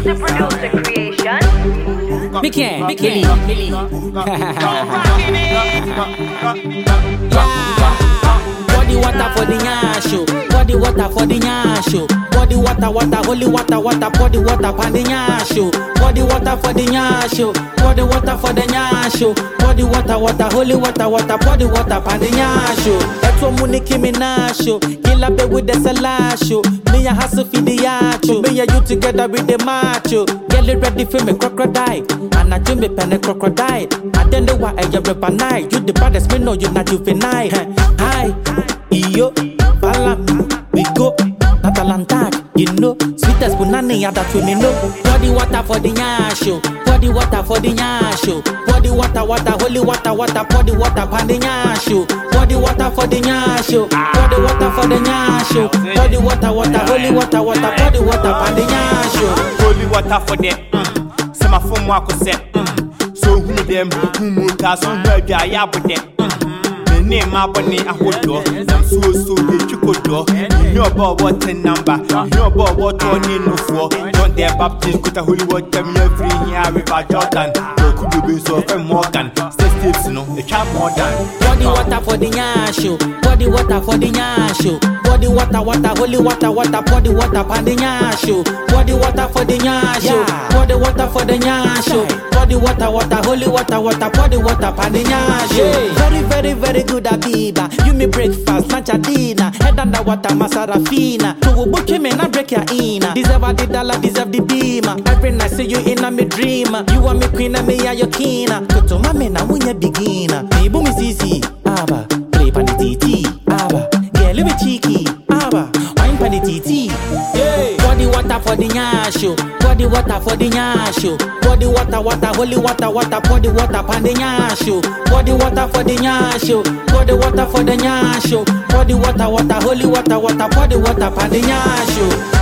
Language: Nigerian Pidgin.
the producer creation. Me can't believe. Body water for the yasho. Body water for the yasho. Body water, holy water, body water for the yasho. Body water for the yasho. Body water for the yasho. Body water, holy water, body water for the yasho. That's what money came in nasho. Kill up with the salasho. Me a hustle for the yacho. Me a you together with the macho. Get it ready for me crocodile. And I do me pen a crocodile. I don't know why I have a night. You the baddest, me know you not juvenile. Hi, yo, follow me, we go. Natalantad, you know. Sweetest banana, that we know. Body water for the yasho. Body water for the yasho. Body water, holy water, body water for the yasho. Body water for the yasho. Body water for the yasho. Body water, holy water, body water for the yasho. Holy water for them. Some of them walk set. So who them who moved us on her ya with them. Name my bunny a hold door. I'm so you could do. You know about what number. You know about what one in no for. John the Baptist could a holy water every year with Jordan. Could be so Morgan. Stay still, no, the child more than. Body water for the yasho. Body water for the yasho. Body water, holy water, body water for the yasho. Body water for the yasho. Body water for the yasho. Body water, holy water, body water for the yasho. Very good abiba. You me breakfast, lunch and dinner. Head under water, masarafina. To a book him and I break your ina. Deserve the dollar, deserve the beamer. Every night see you in a me dreamer. You are me queen and me are your kina. Koto mame na when you beginner. Me boom is easy, aba. Play pan the TT, aba. Girl, you be cheeky, aba. Wine pan the TT. Body water for the yasho. Body water for the yasho. Body water, holy water, body water pan the yasho. Body water for the yasho. Body water for the yasho. Body water, holy water, body water pan the yasho.